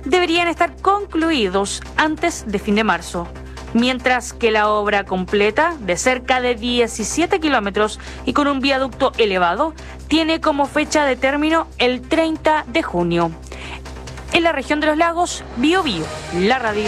deberían estar concluidos antes de fin de marzo, mientras que la obra completa, de cerca de 17 kilómetros y con un viaducto elevado, tiene como fecha de término el 30 de junio. En la región de los lagos, Biobío, la radio.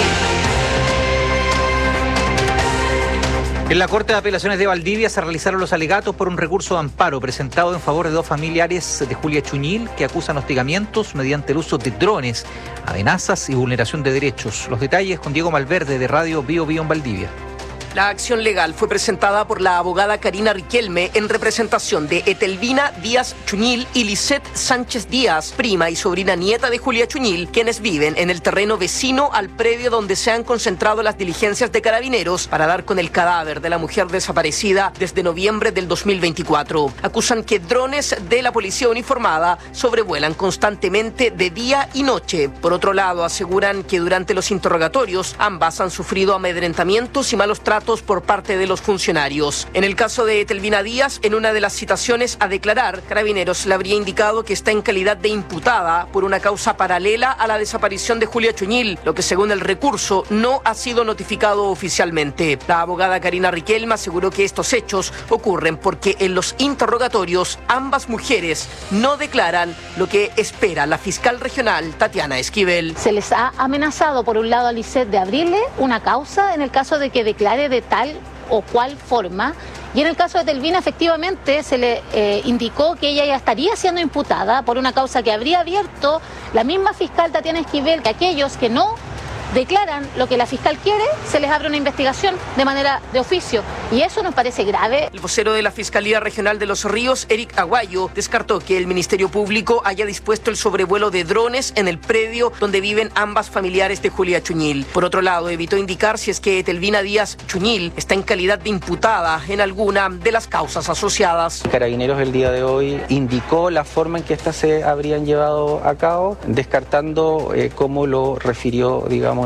En la Corte de Apelaciones de Valdivia se realizaron los alegatos por un recurso de amparo presentado en favor de dos familiares de Julia Chuñil que acusan hostigamientos mediante el uso de drones, amenazas y vulneración de derechos. Los detalles con Diego Malverde de Radio Biobío en Valdivia. La acción legal fue presentada por la abogada Karina Riquelme en representación de Etelvina Díaz Chuñil y Lisette Sánchez Díaz, prima y sobrina nieta de Julia Chuñil, quienes viven en el terreno vecino al predio donde se han concentrado las diligencias de Carabineros para dar con el cadáver de la mujer desaparecida desde noviembre del 2024. Acusan que drones de la policía uniformada sobrevuelan constantemente de día y noche. Por otro lado, aseguran que durante los interrogatorios ambas han sufrido amedrentamientos y malos tratos por parte de los funcionarios. En el caso de Etelvina Díaz, en una de las citaciones a declarar, Carabineros le habría indicado que está en calidad de imputada por una causa paralela a la desaparición de Julia Chuñil, lo que según el recurso no ha sido notificado oficialmente. La abogada Karina Riquelme aseguró que estos hechos ocurren porque en los interrogatorios ambas mujeres no declaran lo que espera la fiscal regional Tatiana Esquivel. Se les ha amenazado por un lado a Lisette de abrirle una causa en el caso de que declare de tal o cual forma, y en el caso de Etelvina efectivamente se le indicó que ella ya estaría siendo imputada por una causa que habría abierto la misma fiscal Tatiana Esquivel, que aquellos que no declaran lo que la fiscal quiere, se les abre una investigación de manera de oficio, y eso nos parece grave. El vocero de la Fiscalía Regional de Los Ríos, Eric Aguayo, descartó que el Ministerio Público haya dispuesto el sobrevuelo de drones en el predio donde viven ambas familiares de Julia Chuñil. Por otro lado, evitó indicar si es que Etelvina Díaz Chuñil está en calidad de imputada en alguna de las causas asociadas. Carabineros el día de hoy indicó la forma en que estas se habrían llevado a cabo, descartando cómo lo refirió, digamos,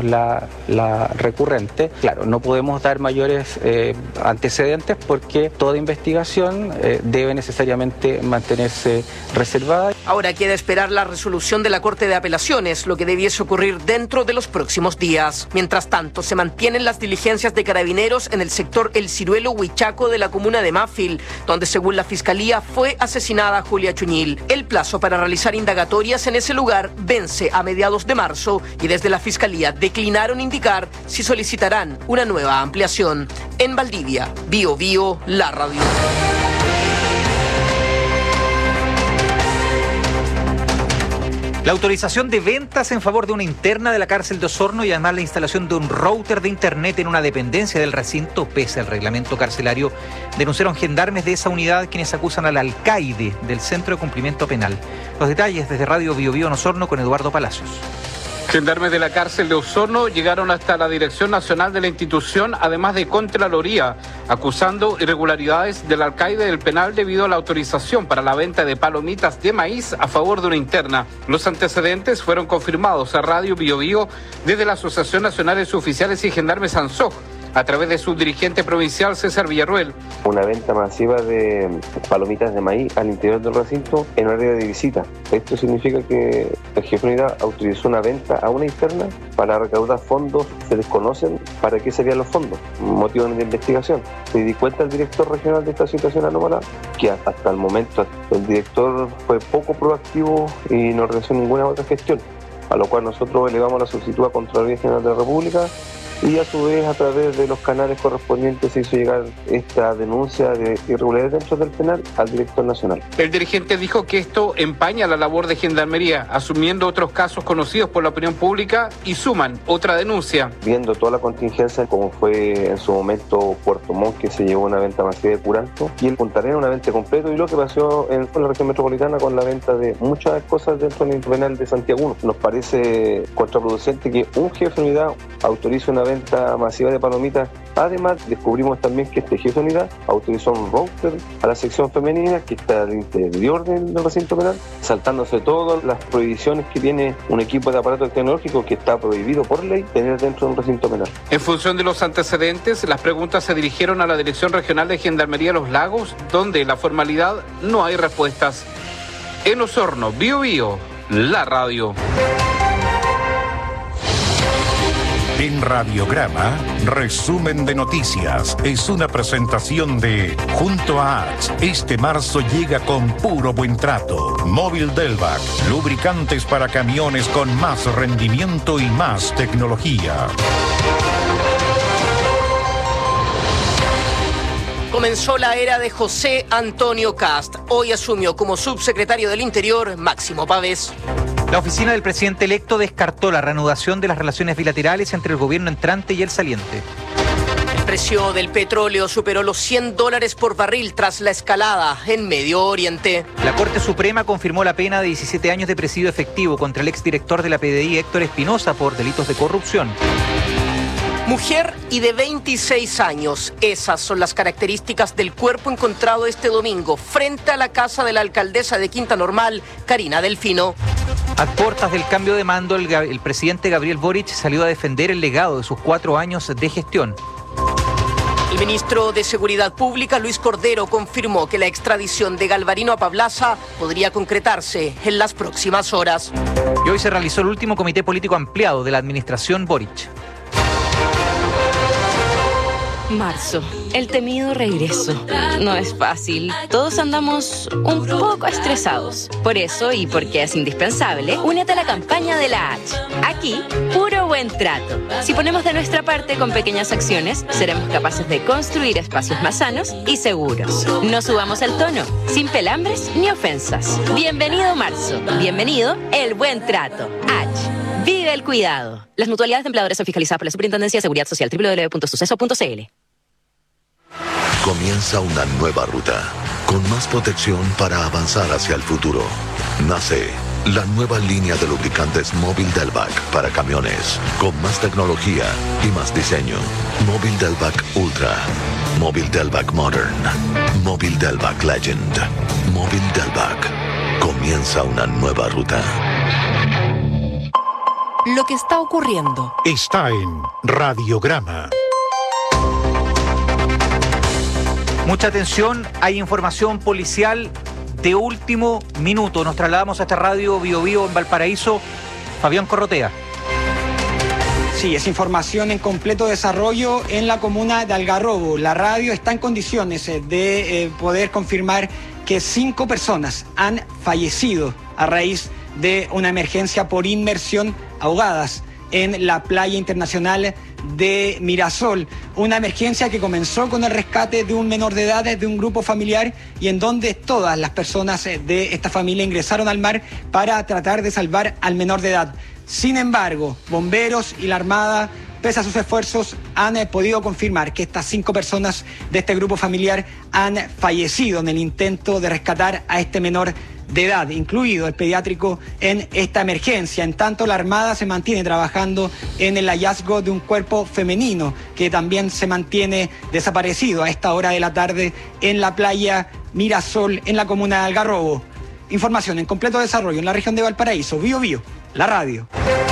la recurrente. Claro, no podemos dar mayores antecedentes porque toda investigación debe necesariamente mantenerse reservada. Ahora queda esperar la resolución de la Corte de Apelaciones, lo que debiese ocurrir dentro de los próximos días. Mientras tanto, se mantienen las diligencias de Carabineros en el sector El Ciruelo Huichaco de la comuna de Mafil, donde según la Fiscalía fue asesinada Julia Chuñil. El plazo para realizar indagatorias en ese lugar vence a mediados de marzo y desde la Fiscalía declinaron indicar si solicitarán una nueva ampliación. En Valdivia, Biobío, la radio. La autorización de ventas en favor de una interna de la cárcel de Osorno y además la instalación de un router de internet en una dependencia del recinto, pese al reglamento carcelario, denunciaron gendarmes de esa unidad quienes acusan al alcaide del Centro de Cumplimiento Penal. Los detalles desde Radio Biobío en Osorno con Eduardo Palacios. Gendarmes de la cárcel de Osorno llegaron hasta la Dirección Nacional de la institución, además de Contraloría, acusando irregularidades del alcaide del penal debido a la autorización para la venta de palomitas de maíz a favor de una interna. Los antecedentes fueron confirmados a Radio Biobío desde la Asociación Nacional de Suboficiales y Gendarmes ANSOJ, a través de su dirigente provincial César Villarruel. Una venta masiva de palomitas de maíz al interior del recinto en horario de visita. Esto significa que el jefe de unidad autorizó una venta a una interna para recaudar fondos. Se desconocen para qué serían los fondos, motivo de investigación. Se di cuenta el director regional de esta situación anómala que hasta el momento el director fue poco proactivo y no realizó ninguna otra gestión, a lo cual nosotros elevamos la solicitud a Contraloría General de la República y a su vez a través de los canales correspondientes se hizo llegar esta denuncia de irregularidades dentro del penal al director nacional. El dirigente dijo que esto empaña la labor de Gendarmería, asumiendo otros casos conocidos por la opinión pública y suman otra denuncia. Viendo toda la contingencia, como fue en su momento Puerto Montt, que se llevó una venta masiva de curanto, y el Punta Arenas una venta completo, y lo que pasó en la región metropolitana con la venta de muchas cosas dentro del penal de Santiago. Nos parece contraproducente que un jefe de unidad autorice una venta masiva de palomitas. Además, descubrimos también que este jefe de unidad autorizó un router a la sección femenina que está al interior del recinto penal, saltándose todas las prohibiciones que tiene un equipo de aparato tecnológico que está prohibido por ley tener dentro de un recinto penal. En función de los antecedentes, las preguntas se dirigieron a la Dirección Regional de Gendarmería Los Lagos, donde en la formalidad no hay respuestas. En Osorno, Biobío, la radio. En Radiograma, resumen de noticias. Es una presentación de Junto a H. Este marzo llega con puro buen trato. Móvil Delvac, lubricantes para camiones con más rendimiento y más tecnología. Comenzó la era de José Antonio Kast. Hoy asumió como subsecretario del Interior Máximo Pavés. La oficina del presidente electo descartó la reanudación de las relaciones bilaterales entre el gobierno entrante y el saliente. El precio del petróleo superó los $100 por barril tras la escalada en Medio Oriente. La Corte Suprema confirmó la pena de 17 años de presidio efectivo contra el exdirector de la PDI, Héctor Espinosa, por delitos de corrupción. Mujer y de 26 años. Esas son las características del cuerpo encontrado este domingo frente a la casa de la alcaldesa de Quinta Normal, Karina Delfino. A puertas del cambio de mando, el presidente Gabriel Boric salió a defender el legado de sus 4 años de gestión. El ministro de Seguridad Pública, Luis Cordero, confirmó que la extradición de Galvarino a Pablaza podría concretarse en las próximas horas. Y hoy se realizó el último comité político ampliado de la administración Boric. Marzo, el temido regreso. No es fácil. Todos andamos un poco estresados. Por eso, y porque es indispensable, únete a la campaña de la H. Aquí, puro buen trato. Si ponemos de nuestra parte con pequeñas acciones, seremos capaces de construir espacios más sanos y seguros. No subamos el tono, sin pelambres ni ofensas. Bienvenido marzo. Bienvenido el buen trato. H. Vive el cuidado. Las mutualidades de empleadores son fiscalizadas por la Superintendencia de Seguridad Social, www.suceso.cl. Comienza una nueva ruta, con más protección para avanzar hacia el futuro. Nace la nueva línea de lubricantes Móvil Delvac para camiones, con más tecnología y más diseño. Móvil Delvac Ultra, Móvil Delvac Modern, Móvil Delvac Legend, Móvil Delvac. Comienza una nueva ruta. Lo que está ocurriendo está en Radiograma. Mucha atención, hay información policial de último minuto. Nos trasladamos a esta radio Bio Bio en Valparaíso. Fabián Corrotea. Sí, es información en completo desarrollo en la comuna de Algarrobo. La radio está en condiciones de poder confirmar que 5 personas han fallecido a raíz de una emergencia por inmersión ahogadas en la playa internacional de Mirasol. Una emergencia que comenzó con el rescate de un menor de edad de un grupo familiar y en donde todas las personas de esta familia ingresaron al mar para tratar de salvar al menor de edad. Sin embargo, bomberos y la Armada, pese a sus esfuerzos, han podido confirmar que estas 5 personas de este grupo familiar han fallecido en el intento de rescatar a este menor de edad, incluido el pediátrico, en esta emergencia. En tanto, la Armada se mantiene trabajando en el hallazgo de un cuerpo femenino que también se mantiene desaparecido a esta hora de la tarde en la playa Mirasol, en la comuna de Algarrobo. Información en completo desarrollo en la región de Valparaíso. Bio Bio, la radio.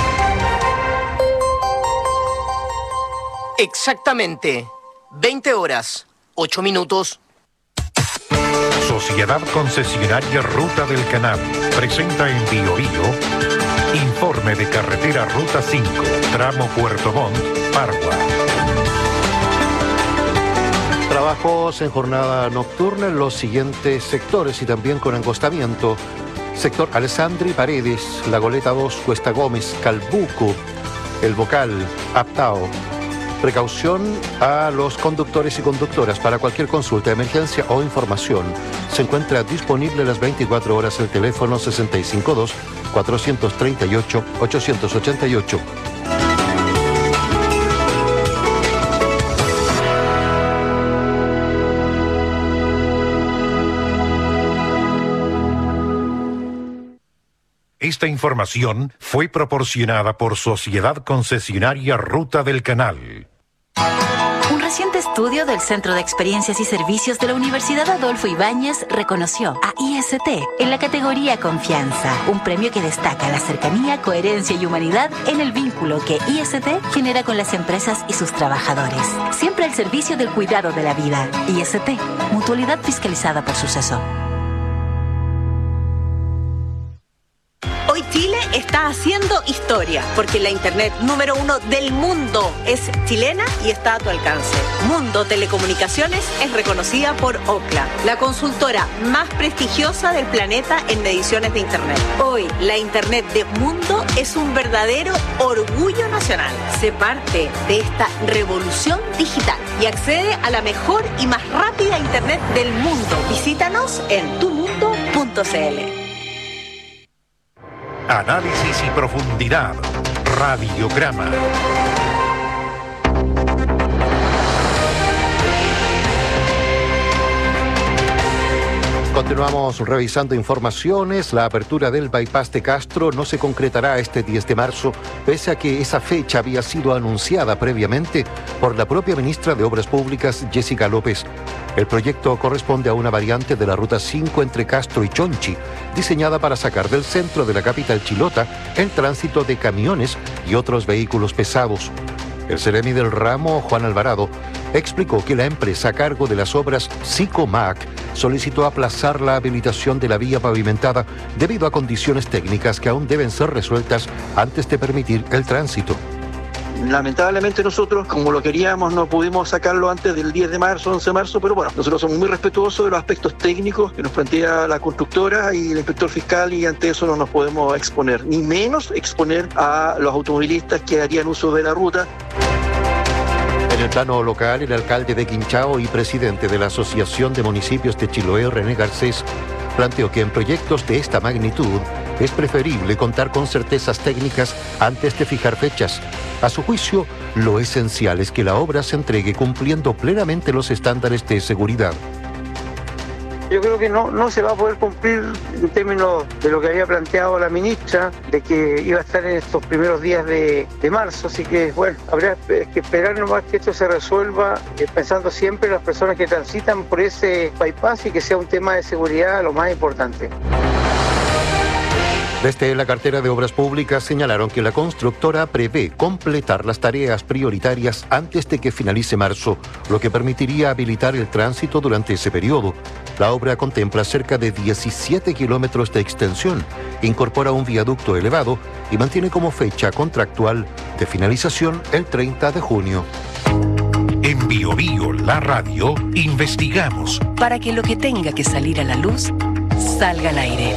Exactamente 20 horas, 8 minutos. Sociedad Concesionaria Ruta del Canal presenta en Bio Bio informe de carretera Ruta 5, tramo Puerto Montt, Pargua. Trabajos en jornada nocturna en los siguientes sectores y también con encostamiento. Sector Alessandri, Paredes, La Goleta 2, Cuesta Gómez, Calbuco, El Bocal, Aptao. Precaución a los conductores y conductoras. Para cualquier consulta, emergencia o información, se encuentra disponible las 24 horas el teléfono 652-438-888. Esta información fue proporcionada por Sociedad Concesionaria Ruta del Canal. Un reciente estudio del Centro de Experiencias y Servicios de la Universidad Adolfo Ibáñez reconoció a IST en la categoría Confianza, un premio que destaca la cercanía, coherencia y humanidad en el vínculo que IST genera con las empresas y sus trabajadores. Siempre al servicio del cuidado de la vida. IST, mutualidad fiscalizada por Suceso. Hoy Chile está haciendo historia, porque la internet número 1 del mundo es chilena y está a tu alcance. Mundo Telecomunicaciones es reconocida por Ookla, la consultora más prestigiosa del planeta en mediciones de internet. Hoy, la internet de Mundo es un verdadero orgullo nacional. Sé parte de esta revolución digital y accede a la mejor y más rápida internet del mundo. Visítanos en tumundo.cl. Análisis y profundidad. Radiograma. Continuamos revisando informaciones. La apertura del bypass de Castro no se concretará este 10 de marzo, pese a que esa fecha había sido anunciada previamente por la propia ministra de Obras Públicas, Jessica López. El proyecto corresponde a una variante de la Ruta 5 entre Castro y Chonchi, diseñada para sacar del centro de la capital chilota el tránsito de camiones y otros vehículos pesados. El seremi del ramo, Juan Alvarado, explicó que la empresa a cargo de las obras Sicomac solicitó aplazar la habilitación de la vía pavimentada debido a condiciones técnicas que aún deben ser resueltas antes de permitir el tránsito. Lamentablemente nosotros, como lo queríamos, no pudimos sacarlo antes del 10 de marzo, 11 de marzo, pero bueno, nosotros somos muy respetuosos de los aspectos técnicos que nos plantea la constructora y el inspector fiscal, y ante eso no nos podemos exponer, ni menos exponer a los automovilistas que harían uso de la ruta. En el plano local, el alcalde de Quinchao y presidente de la Asociación de Municipios de Chiloé, René Garcés, planteó que en proyectos de esta magnitud es preferible contar con certezas técnicas antes de fijar fechas. A su juicio, lo esencial es que la obra se entregue cumpliendo plenamente los estándares de seguridad. Yo creo que no se va a poder cumplir en términos de lo que había planteado la ministra, de que iba a estar en estos primeros días de marzo, así que bueno, habrá que esperar nomás que esto se resuelva, pensando siempre en las personas que transitan por ese bypass y que sea un tema de seguridad lo más importante. Desde la cartera de Obras Públicas señalaron que la constructora prevé completar las tareas prioritarias antes de que finalice marzo, lo que permitiría habilitar el tránsito durante ese periodo. La obra contempla cerca de 17 kilómetros de extensión, incorpora un viaducto elevado y mantiene como fecha contractual de finalización el 30 de junio. En Bio Bio, la radio, investigamos para que lo que tenga que salir a la luz salga al aire.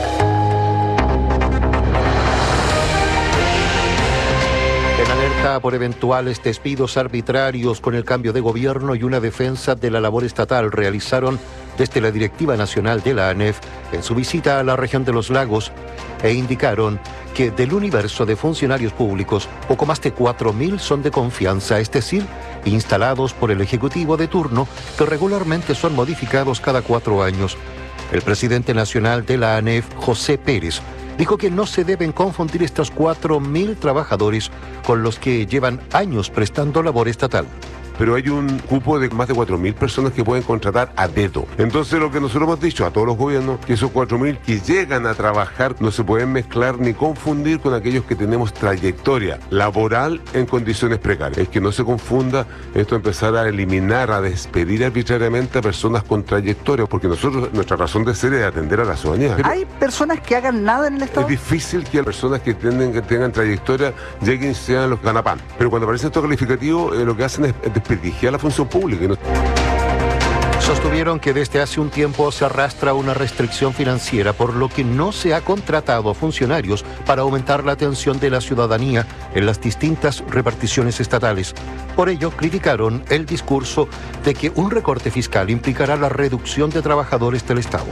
En alerta por eventuales despidos arbitrarios con el cambio de gobierno y una defensa de la labor estatal realizaron desde la Directiva Nacional de la ANEF en su visita a la región de los lagos e indicaron que del universo de funcionarios públicos, poco más de 4.000 son de confianza, es decir, instalados por el Ejecutivo de turno, que regularmente son modificados cada 4 años. El presidente nacional de la ANEF, José Pérez, dijo que no se deben confundir estos 4.000 trabajadores con los que llevan años prestando labor estatal. Pero hay un cupo de más de 4.000 personas que pueden contratar a dedo. Entonces lo que nosotros hemos dicho a todos los gobiernos, que esos 4.000 que llegan a trabajar no se pueden mezclar ni confundir con aquellos que tenemos trayectoria laboral en condiciones precarias. Es que no se confunda esto, empezar a eliminar, a despedir arbitrariamente a personas con trayectoria, porque nosotros, nuestra razón de ser es atender a la ciudadanía. ¿Hay personas que hagan nada en el Estado? Es difícil que personas que tengan trayectoria lleguen y sean los ganapan. Pero cuando aparecen estos calificativos, lo que hacen es desprestigiar la función pública. Sostuvieron que desde hace un tiempo se arrastra una restricción financiera, por lo que no se ha contratado a funcionarios para aumentar la atención de la ciudadanía en las distintas reparticiones estatales. Por ello, criticaron el discurso de que un recorte fiscal implicará la reducción de trabajadores del Estado.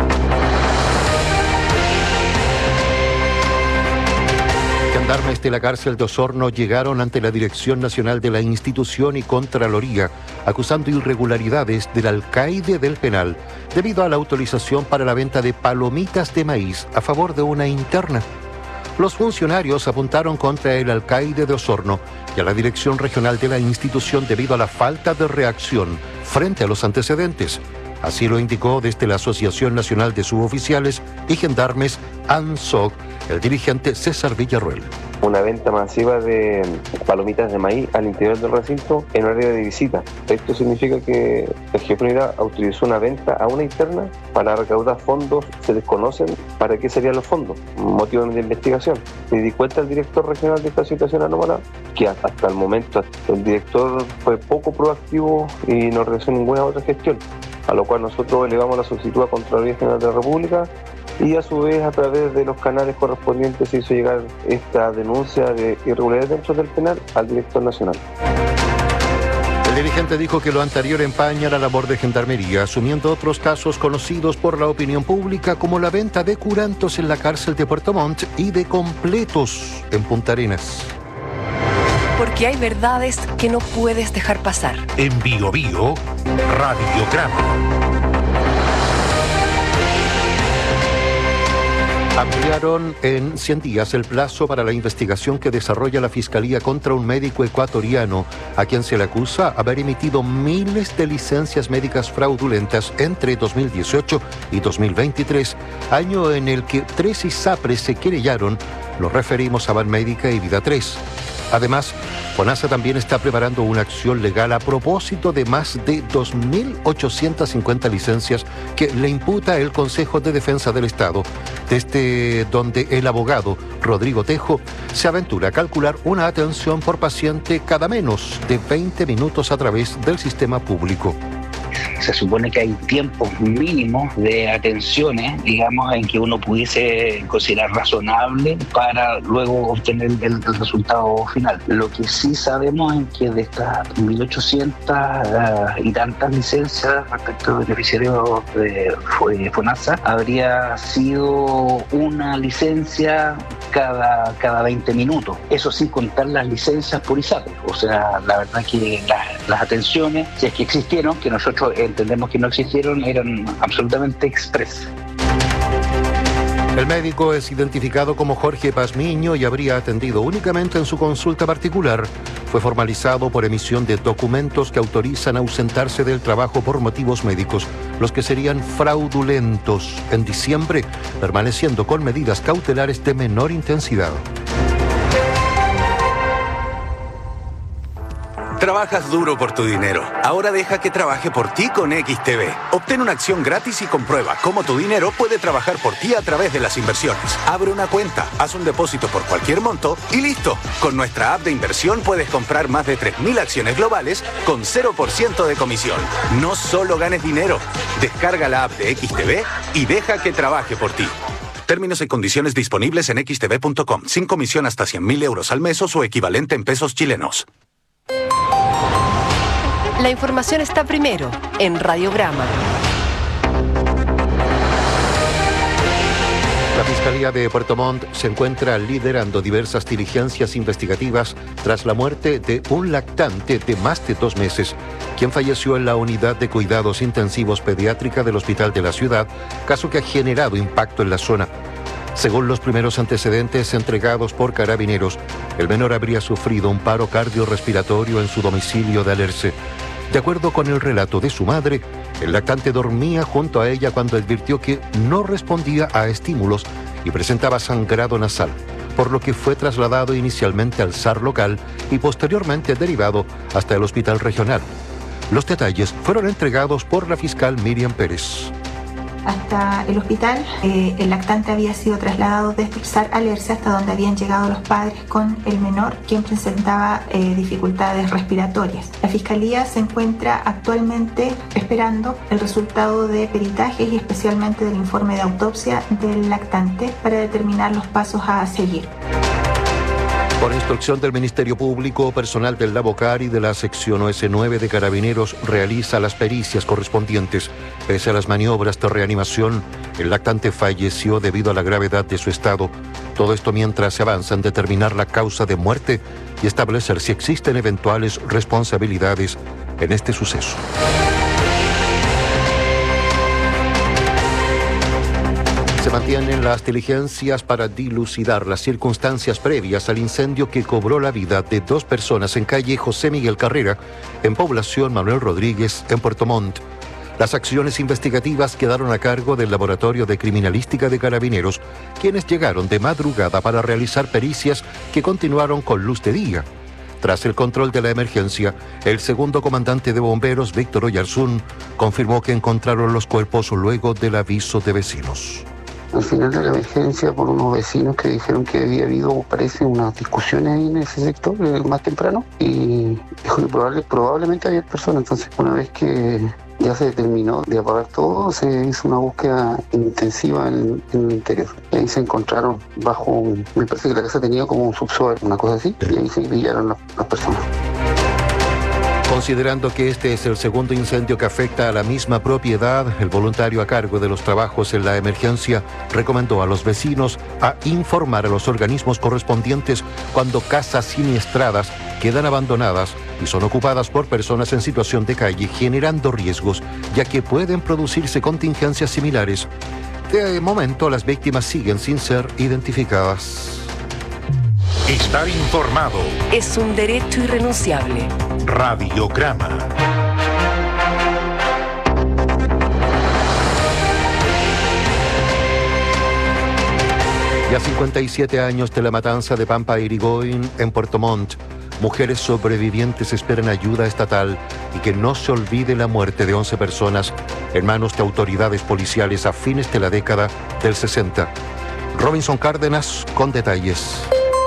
Gendarmes de la cárcel de Osorno llegaron ante la Dirección Nacional de la Institución y Contraloría, acusando irregularidades del alcaide del penal debido a la autorización para la venta de palomitas de maíz a favor de una interna. Los funcionarios apuntaron contra el alcaide de Osorno y a la Dirección Regional de la institución debido a la falta de reacción frente a los antecedentes. Así lo indicó desde la Asociación Nacional de Suboficiales y Gendarmes, ANSOC, el dirigente César Villarruel. una venta masiva de palomitas de maíz al interior del recinto en horario de visita. Esto significa que el jefe de unidad autorizó una venta a una interna para recaudar fondos. Se desconocen para qué serían los fondos, motivo de investigación. Se di cuenta el director regional de esta situación anómala, que hasta el momento el director fue poco proactivo y no realizó ninguna otra gestión, a lo cual nosotros elevamos la solicitud a Contraloría General de la República y a su vez a través de los canales correspondientes se hizo llegar esta denuncia de irregularidades dentro del penal al director nacional. El dirigente dijo que lo anterior empaña la labor de Gendarmería, asumiendo otros casos conocidos por la opinión pública como la venta de curantos en la cárcel de Puerto Montt y de completos en Punta Arenas. Porque hay verdades que no puedes dejar pasar. En Bio Bio, Radiograma. Ampliaron en 100 días el plazo para la investigación que desarrolla la Fiscalía contra un médico ecuatoriano, a quien se le acusa haber emitido miles de licencias médicas fraudulentas entre 2018 y 2023, año en el que 3 ISAPRES se querellaron. Nos referimos a Banmédica y Vida 3. Además, FONASA también está preparando una acción legal a propósito de más de 2.850 licencias que le imputa el Consejo de Defensa del Estado, desde donde el abogado Rodrigo Tejo se aventura a calcular una atención por paciente cada menos de 20 minutos a través del sistema público. Se supone que hay tiempos mínimos de atenciones, digamos, en que uno pudiese considerar razonable para luego obtener el resultado final. Lo que sí sabemos es que de estas 1.800 y tantas licencias respecto a beneficiarios de FONASA, habría sido una licencia cada 20 minutos. Eso sin contar las licencias por ISAPRES. O sea, la verdad que las atenciones, si es que existieron, que nosotros entendemos que no existieron, eran absolutamente express. El médico es identificado como Jorge Pazmiño y habría atendido únicamente en su consulta particular. Fue formalizado por emisión de documentos que autorizan ausentarse del trabajo por motivos médicos, los que serían fraudulentos en diciembre, permaneciendo con medidas cautelares de menor intensidad. Trabajas duro por tu dinero. Ahora deja que trabaje por ti con XTB. Obtén una acción gratis y comprueba cómo tu dinero puede trabajar por ti a través de las inversiones. Abre una cuenta, haz un depósito por cualquier monto y listo. Con nuestra app de inversión puedes comprar más de 3.000 acciones globales con 0% de comisión. No solo ganes dinero. Descarga la app de XTB y deja que trabaje por ti. Términos y condiciones disponibles en xtb.com. Sin comisión hasta 100.000 euros al mes o su equivalente en pesos chilenos. La información está primero en Radiograma. La Fiscalía de Puerto Montt se encuentra liderando diversas diligencias investigativas tras la muerte de un lactante de más de 2 meses, quien falleció en la unidad de cuidados intensivos pediátrica del hospital de la ciudad, caso que ha generado impacto en la zona. Según los primeros antecedentes entregados por Carabineros, el menor habría sufrido un paro cardiorrespiratorio en su domicilio de Alerce. De acuerdo con el relato de su madre, el lactante dormía junto a ella cuando advirtió que no respondía a estímulos y presentaba sangrado nasal, por lo que fue trasladado inicialmente al SAR local y posteriormente derivado hasta el hospital regional. Los detalles fueron entregados por la fiscal Miriam Pérez. Hasta el hospital, el lactante había sido trasladado desde el SAR Alerce hasta donde habían llegado los padres con el menor, quien presentaba dificultades respiratorias. La Fiscalía se encuentra actualmente esperando el resultado de peritajes y especialmente del informe de autopsia del lactante para determinar los pasos a seguir. Por instrucción del Ministerio Público, personal del Lavocar y de la sección OS9 de Carabineros realiza las pericias correspondientes. Pese a las maniobras de reanimación, el lactante falleció debido a la gravedad de su estado. Todo esto mientras se avanza en determinar la causa de muerte y establecer si existen eventuales responsabilidades en este suceso. Se mantienen las diligencias para dilucidar las circunstancias previas al incendio que cobró la vida de 2 personas en calle José Miguel Carrera, en población Manuel Rodríguez, en Puerto Montt. Las acciones investigativas quedaron a cargo del Laboratorio de Criminalística de Carabineros, quienes llegaron de madrugada para realizar pericias que continuaron con luz de día. Tras el control de la emergencia, el segundo comandante de bomberos, Víctor Oyarzún, confirmó que encontraron los cuerpos luego del aviso de vecinos. Al final de la emergencia, por unos vecinos que dijeron que había habido, parece, unas discusiones ahí en ese sector más temprano, y dijo que probablemente había personas. Entonces, una vez que ya se terminó de apagar todo, se hizo una búsqueda intensiva en el interior. Y ahí se encontraron me parece que la casa tenía como un subsuelo, una cosa así, y ahí se pillaron las personas. Considerando que este es el segundo incendio que afecta a la misma propiedad, el voluntario a cargo de los trabajos en la emergencia recomendó a los vecinos a informar a los organismos correspondientes cuando casas siniestradas quedan abandonadas y son ocupadas por personas en situación de calle, generando riesgos, ya que pueden producirse contingencias similares. De momento, las víctimas siguen sin ser identificadas. Estar informado es un derecho irrenunciable. Radiograma. Ya 57 años de la matanza de Pampa Irigoyen en Puerto Montt, mujeres sobrevivientes esperan ayuda estatal y que no se olvide la muerte de 11 personas en manos de autoridades policiales a fines de la década del 60. Robinson Cárdenas con detalles.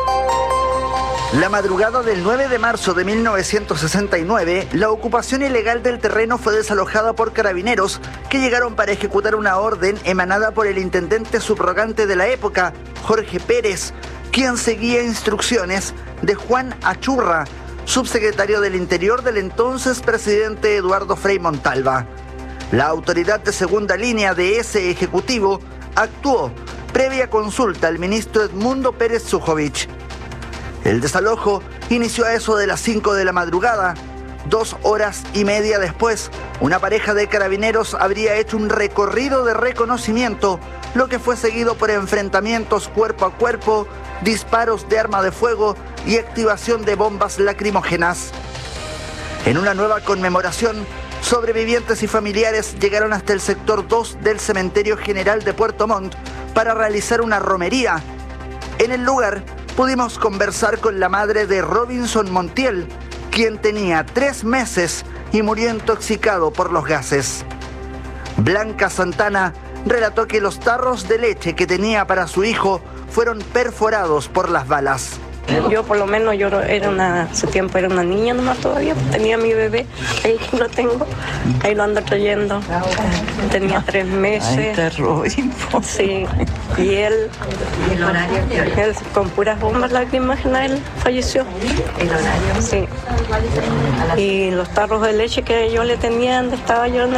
La madrugada del 9 de marzo de 1969, la ocupación ilegal del terreno fue desalojada por carabineros que llegaron para ejecutar una orden emanada por el intendente subrogante de la época, Jorge Pérez, quien seguía instrucciones de Juan Achurra, subsecretario del Interior del entonces presidente Eduardo Frei Montalva. La autoridad de segunda línea de ese ejecutivo actuó previa consulta al ministro Edmundo Pérez Zujovich. El desalojo inició a eso de las 5 de la madrugada. 2 horas y media después, una pareja de carabineros habría hecho un recorrido de reconocimiento, lo que fue seguido por enfrentamientos cuerpo a cuerpo, disparos de arma de fuego y activación de bombas lacrimógenas. En una nueva conmemoración, sobrevivientes y familiares llegaron hasta el sector 2 del Cementerio General de Puerto Montt para realizar una romería. En el lugar, pudimos conversar con la madre de Robinson Montiel, quien tenía 3 meses y murió intoxicado por los gases. Blanca Santana relató que los tarros de leche que tenía para su hijo fueron perforados por las balas. Yo por lo menos hace tiempo era una niña nomás todavía, tenía mi bebé, ahí lo tengo, ahí lo ando trayendo, tenía 3 meses. Sí, y él con puras bombas lacrimógenas él falleció. Sí. Y los tarros de leche que yo le tenía, donde estaba yo en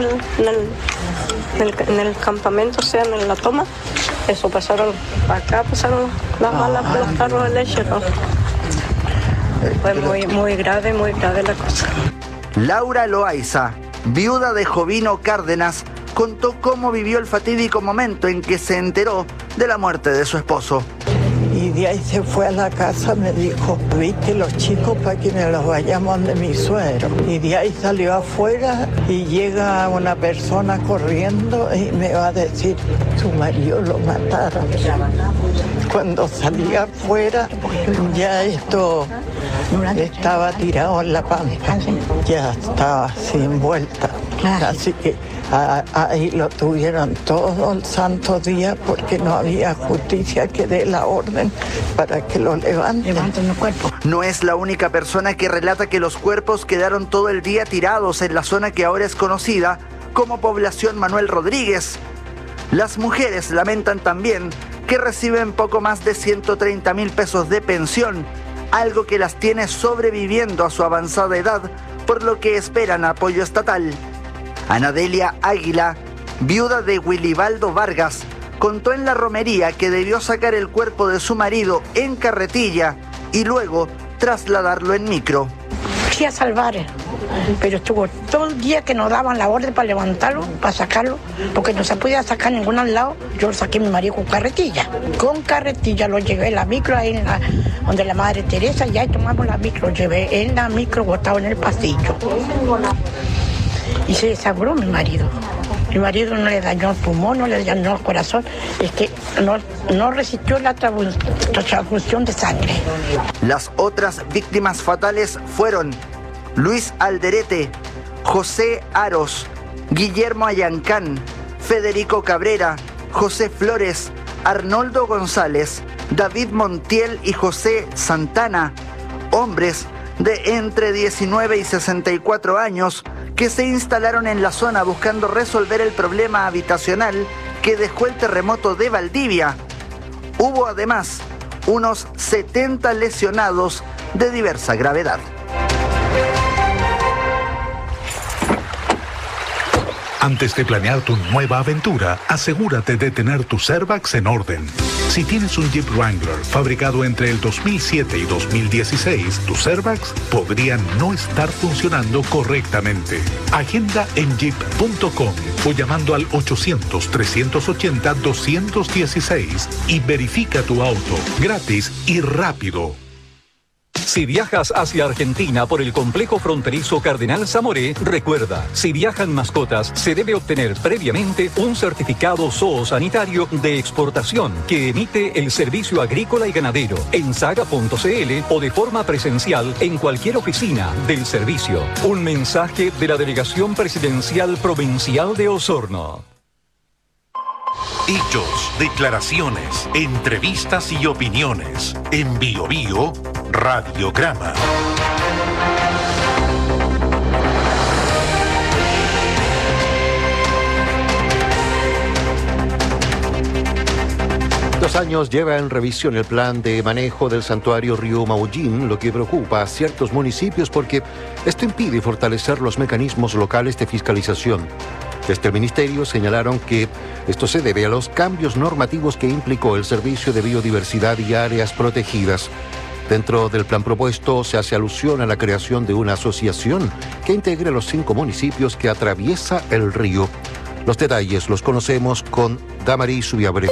el campamento, o sea, en la toma, eso pasaron las balas por los tarros de leche, ¿no? Fue muy grave la cosa. Laura Loaiza, viuda de Jovino Cárdenas, contó cómo vivió el fatídico momento en que se enteró de la muerte de su esposo. Y de ahí se fue a la casa, me dijo, viste los chicos para que me los vayamos de mi suegro. Y de ahí salió afuera y llega una persona corriendo y me va a decir, su marido lo mataron. Cuando salí afuera, ya esto estaba tirado en la pampa, ya estaba sin vuelta. Así que ahí lo tuvieron todo el santo día porque no había justicia que dé la orden para que lo levanten el cuerpo. No es la única persona que relata que los cuerpos quedaron todo el día tirados en la zona que ahora es conocida como Población Manuel Rodríguez. Las mujeres lamentan también que reciben poco más de 130.000 pesos de pensión, algo que las tiene sobreviviendo a su avanzada edad, por lo que esperan apoyo estatal. Anadelia Águila, viuda de Wilibaldo Vargas, contó en la romería que debió sacar el cuerpo de su marido en carretilla y luego trasladarlo en micro. Fui a salvar, pero estuvo todo el día que nos daban la orden para levantarlo, para sacarlo, porque no se podía sacar en ningún lado. Yo lo saqué a mi marido con carretilla. Con carretilla lo llevé en la micro, ahí donde la Madre Teresa, y ahí tomamos la micro, lo llevé en la micro botado en el pasillo. y se desangró mi marido. Mi marido no le dañó el pulmón, no le dañó el corazón, es que no resistió la transfusión de sangre. Las otras víctimas fatales fueron Luis Alderete, José Aros, Guillermo Ayancán, Federico Cabrera, José Flores, Arnoldo González, David Montiel y José Santana, hombres de entre 19 y 64 años que se instalaron en la zona buscando resolver el problema habitacional que dejó el terremoto de Valdivia. Hubo además unos 70 lesionados de diversa gravedad. Antes de planear tu nueva aventura, asegúrate de tener tus airbags en orden. Si tienes un Jeep Wrangler fabricado entre el 2007 y 2016, tus airbags podrían no estar funcionando correctamente. Agenda en jeep.com o llamando al 800-380-216 y verifica tu auto, gratis y rápido. Si viajas hacia Argentina por el complejo fronterizo Cardenal Zamoré, recuerda, si viajan mascotas, se debe obtener previamente un certificado zoosanitario de exportación que emite el Servicio Agrícola y Ganadero en saga.cl o de forma presencial en cualquier oficina del servicio. Un mensaje de la Delegación Presidencial Provincial de Osorno. Hechos, declaraciones, entrevistas y opiniones. En Bio Bio, Radiograma. Dos años lleva en revisión el plan de manejo del santuario Río Maullín, lo que preocupa a ciertos municipios porque esto impide fortalecer los mecanismos locales de fiscalización. Desde el Ministerio señalaron que esto se debe a los cambios normativos que implicó el Servicio de Biodiversidad y Áreas Protegidas. Dentro del plan propuesto se hace alusión a la creación de una asociación que integre los 5 municipios que atraviesa el río. Los detalles los conocemos con Damaris Subiabre.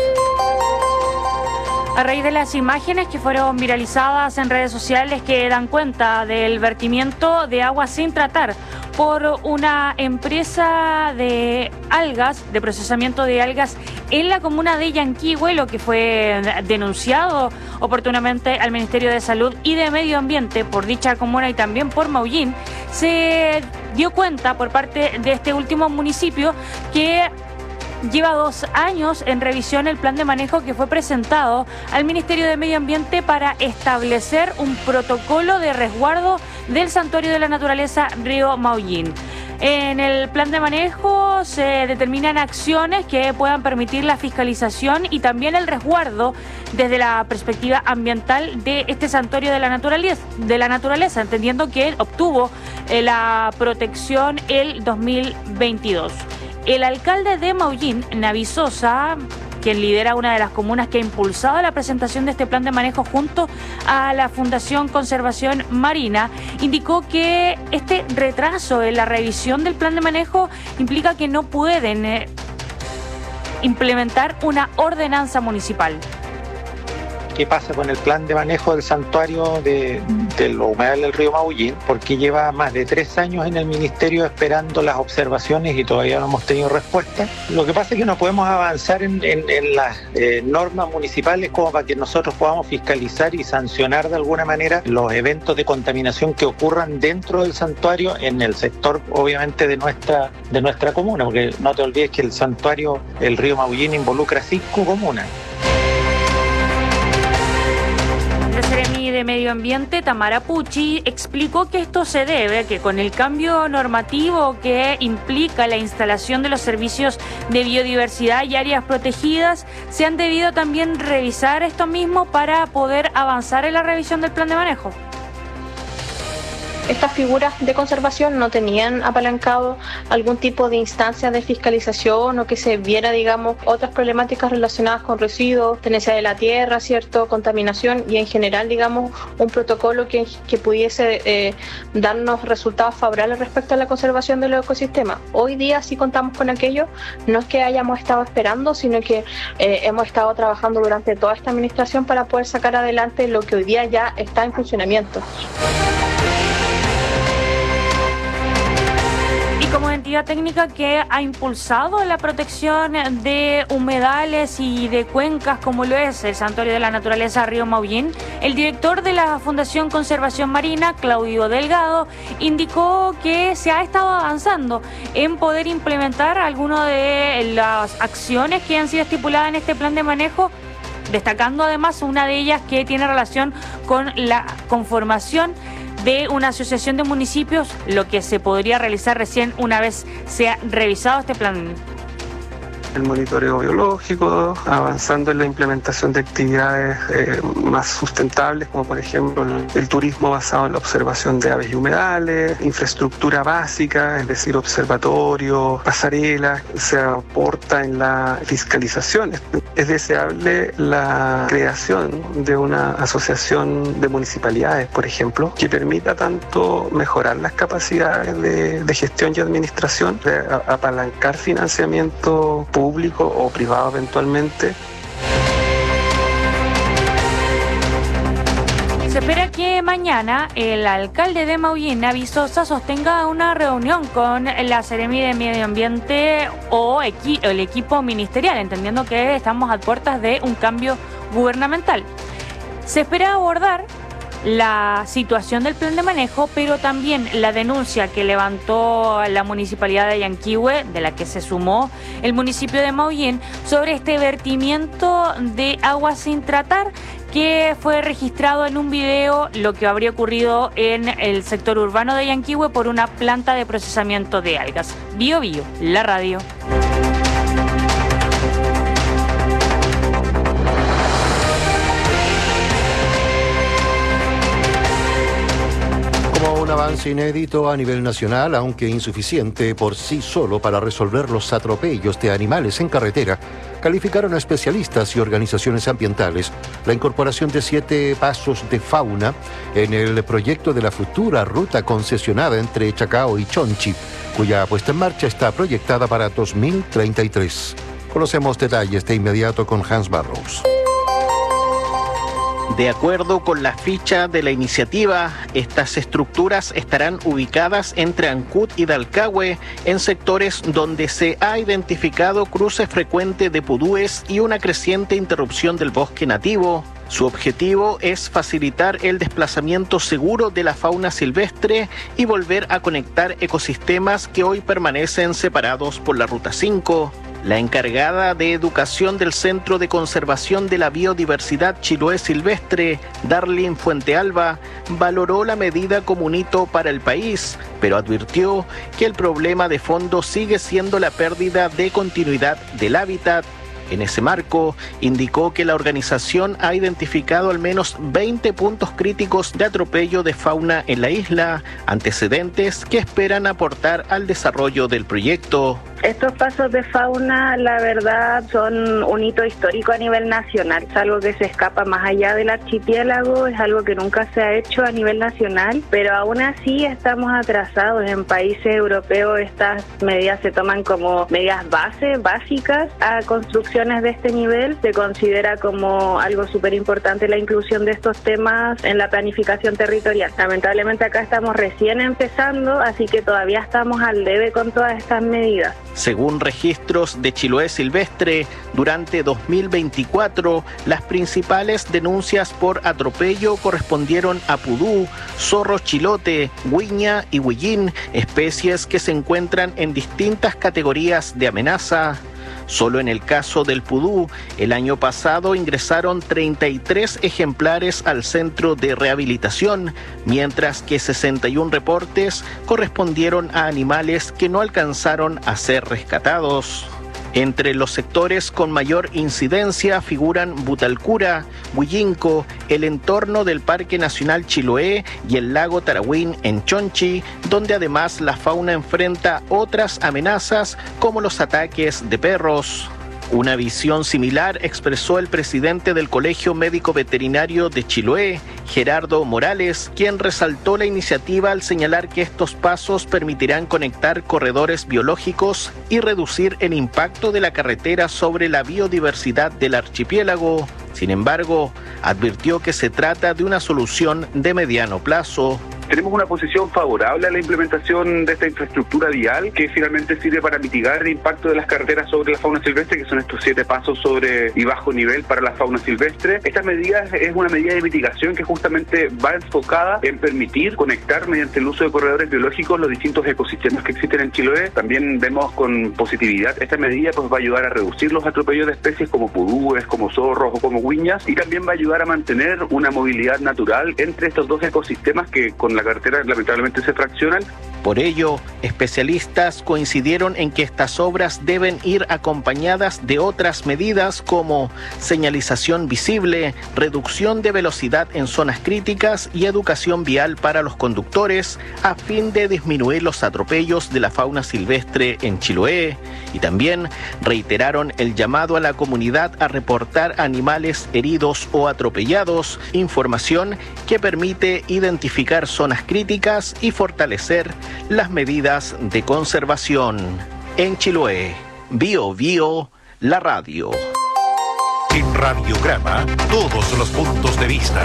A raíz de las imágenes que fueron viralizadas en redes sociales que dan cuenta del vertimiento de agua sin tratar por una empresa de algas, de procesamiento de algas en la comuna de Yanquihue, lo que fue denunciado oportunamente al Ministerio de Salud y de Medio Ambiente por dicha comuna y también por Maullín, se dio cuenta por parte de este último municipio que lleva 2 años en revisión el plan de manejo que fue presentado al Ministerio de Medio Ambiente para establecer un protocolo de resguardo del Santuario de la Naturaleza Río Maullín. En el plan de manejo se determinan acciones que puedan permitir la fiscalización y también el resguardo desde la perspectiva ambiental de este santuario de la naturaleza, entendiendo que él obtuvo la protección el 2022. El alcalde de Maullín, Navi Sosa, quien lidera una de las comunas que ha impulsado la presentación de este plan de manejo junto a la Fundación Conservación Marina, indicó que este retraso en la revisión del plan de manejo implica que no pueden implementar una ordenanza municipal. ¿Qué pasa con el plan de manejo del santuario de los humedales del río Maullín? Porque lleva más de 3 años en el ministerio esperando las observaciones y todavía no hemos tenido respuesta. Lo que pasa es que no podemos avanzar en las normas municipales como para que nosotros podamos fiscalizar y sancionar de alguna manera los eventos de contaminación que ocurran dentro del santuario en el sector, obviamente, de nuestra comuna, porque no te olvides que el santuario, el río Maullín, involucra 5 comunas. La Seremi de Medio Ambiente, Tamara Pucci, explicó que esto se debe a que con el cambio normativo que implica la instalación de los servicios de biodiversidad y áreas protegidas, se han debido también revisar esto mismo para poder avanzar en la revisión del plan de manejo. Estas figuras de conservación no tenían apalancado algún tipo de instancia de fiscalización o que se viera, digamos, otras problemáticas relacionadas con residuos, tenencia de la tierra, ¿cierto?, contaminación y en general, digamos, un protocolo que pudiese darnos resultados favorables respecto a la conservación de los ecosistemas. Hoy día sí contamos con aquello, no es que hayamos estado esperando, sino que hemos estado trabajando durante toda esta administración para poder sacar adelante lo que hoy día ya está en funcionamiento. como entidad técnica que ha impulsado la protección de humedales y de cuencas como lo es el Santuario de la Naturaleza Río Maullín, el director de la Fundación Conservación Marina, Claudio Delgado, indicó que se ha estado avanzando en poder implementar algunas de las acciones que han sido estipuladas en este plan de manejo, destacando además una de ellas que tiene relación con la conformación de una asociación de municipios, lo que se podría realizar recién una vez sea revisado este plan. El monitoreo biológico, avanzando en la implementación de actividades más sustentables, como por ejemplo el turismo basado en la observación de aves y humedales, infraestructura básica, es decir, observatorios, pasarelas, se aporta en la fiscalización. Es deseable la creación de una asociación de municipalidades, por ejemplo, que permita tanto mejorar las capacidades de gestión y administración, de apalancar financiamiento público o privado eventualmente. Se espera que mañana el alcalde de Maullín, Vizosa, sostenga una reunión con la Seremi de Medio Ambiente o el equipo ministerial, entendiendo que estamos a puertas de un cambio gubernamental. Se espera abordar la situación del plan de manejo, pero también la denuncia que levantó la municipalidad de Yanquihue, de la que se sumó el municipio de Maullín, sobre este vertimiento de agua sin tratar que fue registrado en un video, lo que habría ocurrido en el sector urbano de Yanquihue por una planta de procesamiento de algas. Bio Bio, la radio. Como un avance inédito a nivel nacional, aunque insuficiente por sí solo para resolver los atropellos de animales en carretera, calificaron a especialistas y organizaciones ambientales la incorporación de 7 pasos de fauna en el proyecto de la futura ruta concesionada entre Chacao y Chonchi, cuya puesta en marcha está proyectada para 2033. Conocemos detalles de inmediato con Hans Barrows. De acuerdo con la ficha de la iniciativa, estas estructuras estarán ubicadas entre Ancud y Dalcahue, en sectores donde se ha identificado cruce frecuente de pudúes y una creciente interrupción del bosque nativo. Su objetivo es facilitar el desplazamiento seguro de la fauna silvestre y volver a conectar ecosistemas que hoy permanecen separados por la Ruta 5. La encargada de educación del Centro de Conservación de la Biodiversidad Chiloé Silvestre, Darlene Fuentealba, valoró la medida como un hito para el país, pero advirtió que el problema de fondo sigue siendo la pérdida de continuidad del hábitat. En ese marco, indicó que la organización ha identificado al menos 20 puntos críticos de atropello de fauna en la isla, antecedentes que esperan aportar al desarrollo del proyecto. Estos pasos de fauna, la verdad, son un hito histórico a nivel nacional. Es algo que se escapa más allá del archipiélago, es algo que nunca se ha hecho a nivel nacional, pero aún así estamos atrasados. En países europeos estas medidas se toman como medidas básicas a construcciones de este nivel. Se considera como algo súper importante la inclusión de estos temas en la planificación territorial. Lamentablemente acá estamos recién empezando, así que todavía estamos al debe con todas estas medidas. Según registros de Chiloé Silvestre, durante 2024, las principales denuncias por atropello correspondieron a pudú, zorro chilote, huiña y huillín, especies que se encuentran en distintas categorías de amenaza. Solo en el caso del pudú, el año pasado ingresaron 33 ejemplares al centro de rehabilitación, mientras que 61 reportes correspondieron a animales que no alcanzaron a ser rescatados. Entre los sectores con mayor incidencia figuran Butalcura, Huillinco, el entorno del Parque Nacional Chiloé y el lago Tarahuín en Chonchi, donde además la fauna enfrenta otras amenazas como los ataques de perros. Una visión similar expresó el presidente del Colegio Médico Veterinario de Chiloé, Gerardo Morales, quien resaltó la iniciativa al señalar que estos pasos permitirán conectar corredores biológicos y reducir el impacto de la carretera sobre la biodiversidad del archipiélago. Sin embargo, advirtió que se trata de una solución de mediano plazo. Tenemos una posición favorable a la implementación de esta infraestructura vial que finalmente sirve para mitigar el impacto de las carreteras sobre la fauna silvestre, que son estos 7 pasos sobre y bajo nivel para la fauna silvestre. Esta medida es una medida de mitigación que justamente va enfocada en permitir conectar mediante el uso de corredores biológicos los distintos ecosistemas que existen en Chiloé. También vemos con positividad esta medida, pues va a ayudar a reducir los atropellos de especies como pudúes, como zorros o como huiñas, y también va a ayudar a mantener una movilidad natural entre estos dos ecosistemas que con la carretera lamentablemente se fraccionan. Por ello, especialistas coincidieron en que estas obras deben ir acompañadas de otras medidas como señalización visible, reducción de velocidad en zonas críticas y educación vial para los conductores a fin de disminuir los atropellos de la fauna silvestre en Chiloé, y también reiteraron el llamado a la comunidad a reportar animales heridos o atropellados, información que permite identificar zonas críticas y fortalecer las medidas de conservación. En Chiloé, Bio Bio, la radio. En Radiograma, todos los puntos de vista.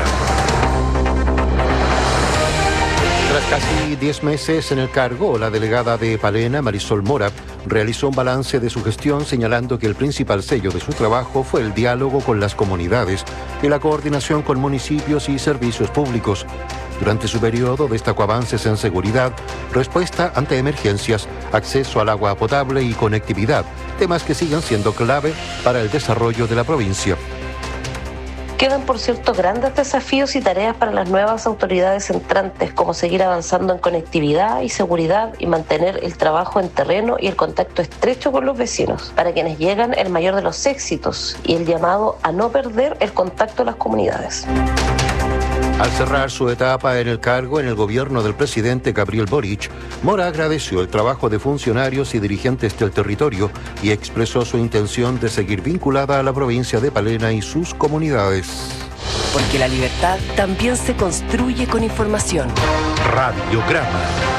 Tras casi 10 meses en el cargo, la delegada de Palena, Marisol Mora, realizó un balance de su gestión señalando que el principal sello de su trabajo fue el diálogo con las comunidades y la coordinación con municipios y servicios públicos. Durante su periodo destacó avances en seguridad, respuesta ante emergencias, acceso al agua potable y conectividad, temas que siguen siendo clave para el desarrollo de la provincia. Quedan, por cierto, grandes desafíos y tareas para las nuevas autoridades entrantes, como seguir avanzando en conectividad y seguridad y mantener el trabajo en terreno y el contacto estrecho con los vecinos, para quienes llegan el mayor de los éxitos y el llamado a no perder el contacto a las comunidades. Al cerrar su etapa en el cargo en el gobierno del presidente Gabriel Boric, Mora agradeció el trabajo de funcionarios y dirigentes del territorio y expresó su intención de seguir vinculada a la provincia de Palena y sus comunidades. Porque la libertad también se construye con información. Radiograma.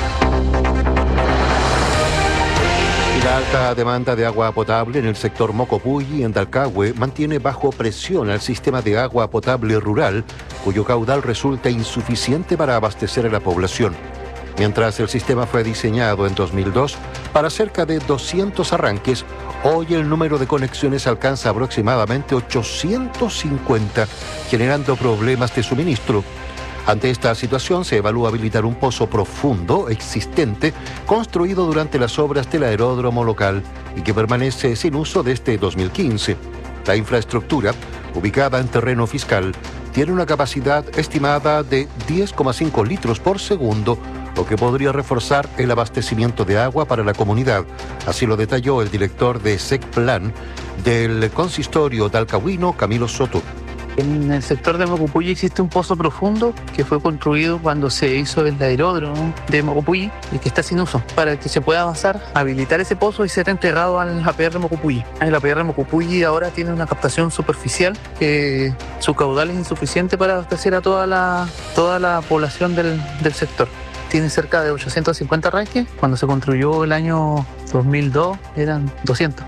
La alta demanda de agua potable en el sector Mocopulli, en Dalcahue, mantiene bajo presión al sistema de agua potable rural, cuyo caudal resulta insuficiente para abastecer a la población. Mientras el sistema fue diseñado en 2002 para cerca de 200 arranques, hoy el número de conexiones alcanza aproximadamente 850, generando problemas de suministro. Ante esta situación se evalúa habilitar un pozo profundo existente construido durante las obras del aeródromo local y que permanece sin uso desde 2015. La infraestructura, ubicada en terreno fiscal, tiene una capacidad estimada de 10,5 litros por segundo, lo que podría reforzar el abastecimiento de agua para la comunidad. Así lo detalló el director de SECPLAN del consistorio dalcahuino, Camilo Soto. En el sector de Mocopulli existe un pozo profundo que fue construido cuando se hizo el aeródromo de Mocopulli y que está sin uso. Para que se pueda avanzar, habilitar ese pozo y ser entregado al APR Mocopulli. El APR Mocopulli ahora tiene una captación superficial que su caudal es insuficiente para abastecer a toda la población del sector. Tiene cerca de 850 arranques. Cuando se construyó el año 2002 eran 200.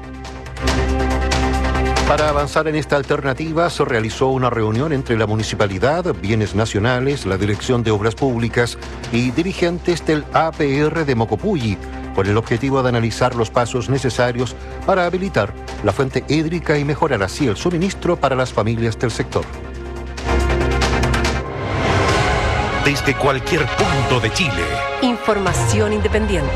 Para avanzar en esta alternativa, se realizó una reunión entre la Municipalidad, Bienes Nacionales, la Dirección de Obras Públicas y dirigentes del APR de Mocopulli, con el objetivo de analizar los pasos necesarios para habilitar la fuente hídrica y mejorar así el suministro para las familias del sector. Desde cualquier punto de Chile. Información independiente.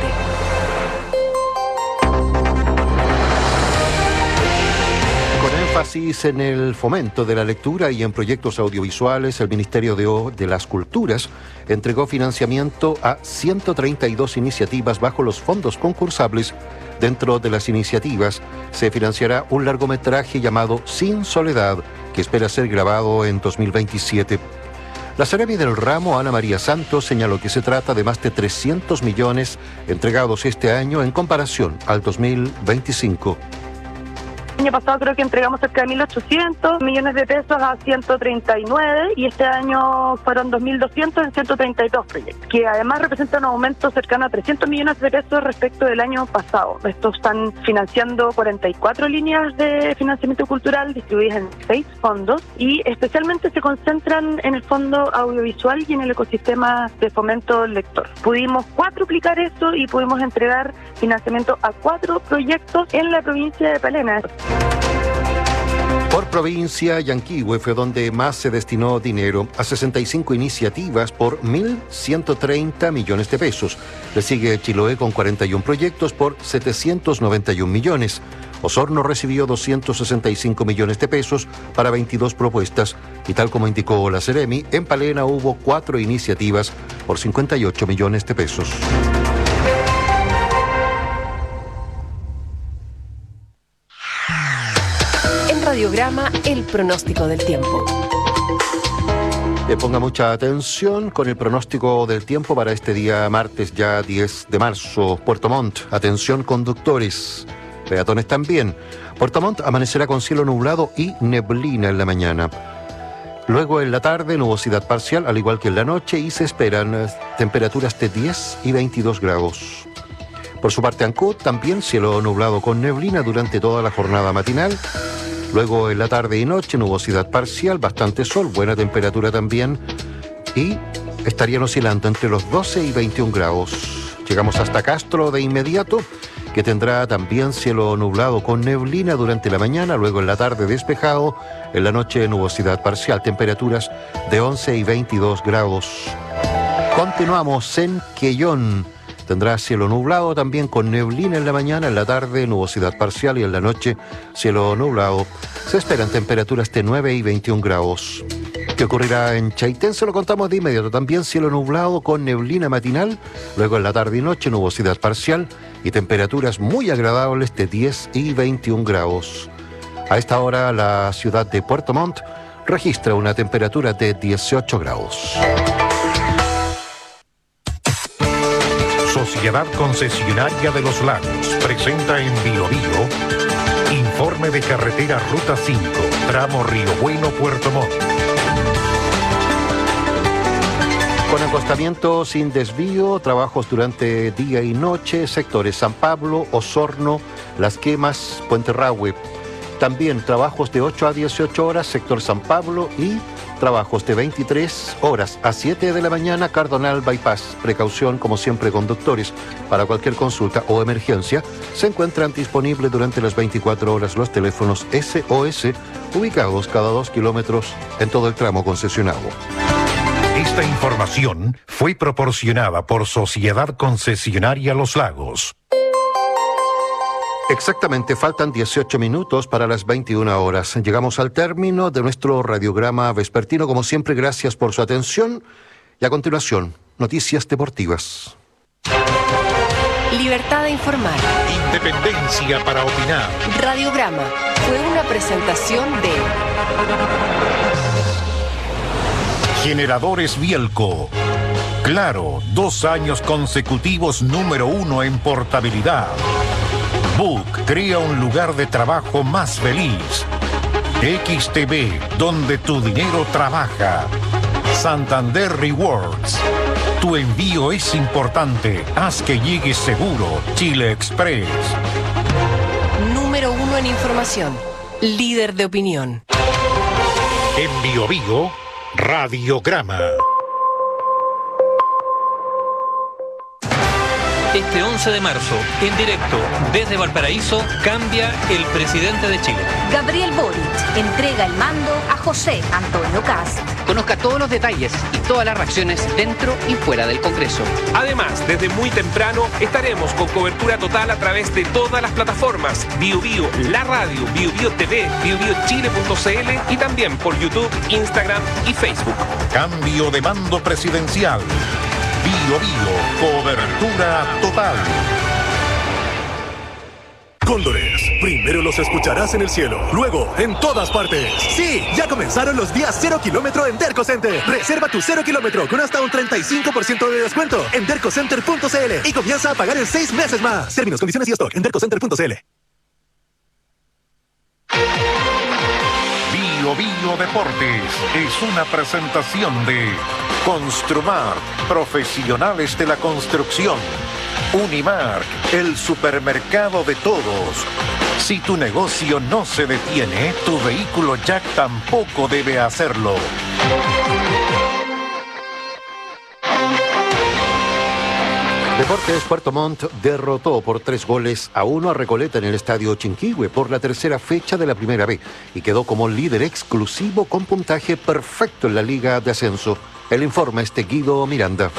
Énfasis en el fomento de la lectura y en proyectos audiovisuales, el Ministerio de las Culturas entregó financiamiento a 132 iniciativas bajo los fondos concursables. Dentro de las iniciativas se financiará un largometraje llamado Sin Soledad, que espera ser grabado en 2027. La Seremi del ramo, Ana María Santos, señaló que se trata de más de 300 millones entregados este año en comparación al 2025. El año pasado creo que entregamos cerca de 1.800 millones de pesos a 139 y este año fueron 2.200 en 132 proyectos, que además representan un aumento cercano a 300 millones de pesos respecto del año pasado. Estos están financiando 44 líneas de financiamiento cultural distribuidas en 6 fondos y especialmente se concentran en el fondo audiovisual y en el ecosistema de fomento lector. Pudimos cuadruplicar eso y pudimos entregar financiamiento a 4 proyectos en la provincia de Palena. Por provincia, Yanquihue fue donde más se destinó dinero, a 65 iniciativas por 1.130 millones de pesos. Le sigue Chiloé con 41 proyectos por 791 millones. Osorno recibió 265 millones de pesos para 22 propuestas y tal como indicó la Seremi, en Palena hubo 4 iniciativas por 58 millones de pesos. En Radiograma, el pronóstico del tiempo. Le ponga mucha atención con el pronóstico del tiempo para este día martes, ya 10 de marzo. Puerto Montt, atención conductores, peatones también. Puerto Montt amanecerá con cielo nublado y neblina en la mañana. Luego en la tarde, nubosidad parcial, al igual que en la noche, y se esperan temperaturas de 10 y 22 grados. Por su parte, Ancud, también cielo nublado con neblina durante toda la jornada matinal. Luego en la tarde y noche, nubosidad parcial, bastante sol, buena temperatura también, y estarían oscilando entre los 12 y 21 grados. Llegamos hasta Castro de inmediato, que tendrá también cielo nublado con neblina durante la mañana, luego en la tarde despejado, en la noche nubosidad parcial, temperaturas de 11 y 22 grados. Continuamos en Quellón. Tendrá cielo nublado también con neblina en la mañana, en la tarde nubosidad parcial y en la noche cielo nublado. Se esperan temperaturas de 9 y 21 grados. ¿Qué ocurrirá en Chaitén? Se lo contamos de inmediato. También cielo nublado con neblina matinal, luego en la tarde y noche nubosidad parcial y temperaturas muy agradables de 10 y 21 grados. A esta hora la ciudad de Puerto Montt registra una temperatura de 18 grados. Sociedad Concesionaria de los Lagos presenta en Biobío informe de carretera Ruta 5, tramo Río Bueno, Puerto Montt. Con acostamiento sin desvío, trabajos durante día y noche, sectores San Pablo, Osorno, Las Quemas, Puente Rahue. También trabajos de 8 a 18 horas, sector San Pablo, y trabajos de 23 horas a 7 de la mañana, Cardonal Bypass. Precaución, como siempre, conductores. Para cualquier consulta o emergencia, se encuentran disponibles durante las 24 horas los teléfonos SOS, ubicados cada 2 kilómetros en todo el tramo concesionado. Esta información fue proporcionada por Sociedad Concesionaria Los Lagos. Exactamente, faltan 18 minutos para las 21 horas. Llegamos al término de nuestro radiograma vespertino. Como siempre, gracias por su atención. Y a continuación, noticias deportivas. Libertad de informar. Independencia para opinar. Radiograma fue una presentación de Generadores Bielco. Claro, 2 años consecutivos número 1 en portabilidad. Book crea un lugar de trabajo más feliz. XTB, donde tu dinero trabaja. Santander Rewards. Tu envío es importante. Haz que llegue seguro. Chile Express. Número 1 en información. Líder de opinión. En Biobío, Radiograma. Este 11 de marzo, en directo desde Valparaíso, cambia el presidente de Chile. Gabriel Boric entrega el mando a José Antonio Kast. Conozca todos los detalles y todas las reacciones dentro y fuera del Congreso. Además, desde muy temprano estaremos con cobertura total a través de todas las plataformas: Biobío, la radio, Biobío TV, biobiochile.cl y también por YouTube, Instagram y Facebook. Cambio de mando presidencial. Biobío, cobertura total. Cóndores, primero los escucharás en el cielo, luego en todas partes. Sí, ya comenzaron los días 0 kilómetro en Derco Center. Reserva tu 0 kilómetro con hasta un 35% de descuento en dercocenter.cl y comienza a pagar en 6 meses más. Términos, condiciones y stock en dercocenter.cl. Bio Bio Deportes es una presentación de Construmart, profesionales de la construcción. Unimark, el supermercado de todos. Si tu negocio no se detiene, tu vehículo Jack tampoco debe hacerlo. Deportes Puerto Montt derrotó por 3-1 a Recoleta en el Estadio Chinquihue por la tercera fecha de la Primera B y quedó como líder exclusivo con puntaje perfecto en la Liga de Ascenso. El informe es de Guido Miranda.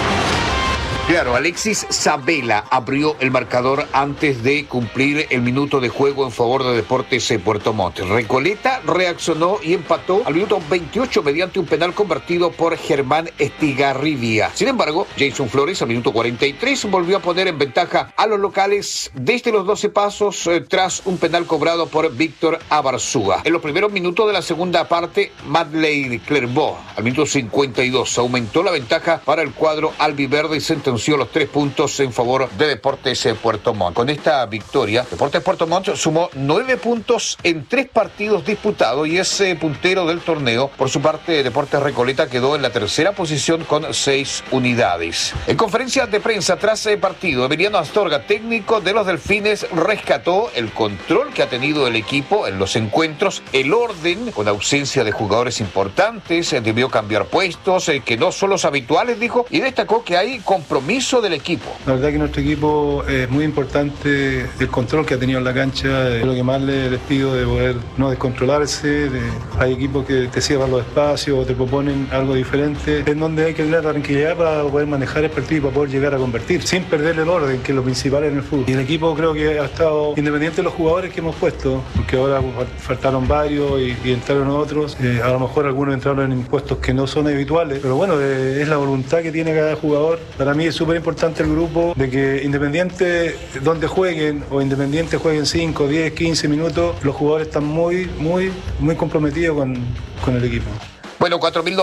Claro, Alexis Sabela abrió el marcador antes de cumplir el minuto de juego en favor de Deportes Puerto Montt. Recoleta reaccionó y empató al minuto 28 mediante un penal convertido por Germán Estigarribia. Sin embargo, Jason Flores al minuto 43 volvió a poner en ventaja a los locales desde los 12 pasos tras un penal cobrado por Víctor Abarzúa. En los primeros minutos de la segunda parte, Madeleine Clermont al minuto 52 aumentó la ventaja para el cuadro albiverde y sentenció los 3 puntos en favor de Deportes Puerto Montt. Con esta victoria, Deportes Puerto Montt sumó 9 puntos en 3 partidos disputados y es puntero del torneo. Por su parte, Deportes Recoleta quedó en la tercera posición con 6 unidades. En conferencia de prensa tras el partido, Emiliano Astorga, técnico de los Delfines, rescató el control que ha tenido el equipo en los encuentros, el orden, con ausencia de jugadores importantes, debió cambiar puestos, que no son los habituales, dijo, y destacó que hay compromiso del equipo. La verdad que nuestro equipo es muy importante el control que ha tenido en la cancha, lo que más les pido de poder no descontrolarse, hay equipos que te cierran los espacios o te proponen algo diferente, en donde hay que tener la tranquilidad para poder manejar el partido y para poder llegar a convertir, sin perder el orden, que es lo principal en el fútbol. Y el equipo creo que ha estado independiente de los jugadores que hemos puesto, porque ahora faltaron varios y entraron otros, a lo mejor algunos entraron en puestos que no son habituales, pero bueno, es la voluntad que tiene cada jugador. Para mí es súper importante el grupo, de que independiente donde jueguen o independiente jueguen 5, 10, 15 minutos, los jugadores están muy comprometidos con el equipo. Bueno,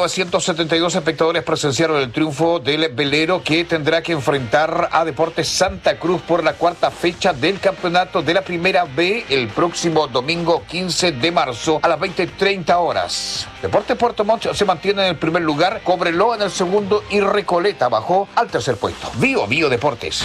4.972 espectadores presenciaron el triunfo del velero, que tendrá que enfrentar a Deportes Santa Cruz por la cuarta fecha del campeonato de la Primera B el próximo domingo 15 de marzo a las 20:30 horas. Deportes Puerto Montt se mantiene en el primer lugar, Cobreloa en el segundo y Recoleta bajó al tercer puesto. Bio Bio Deportes.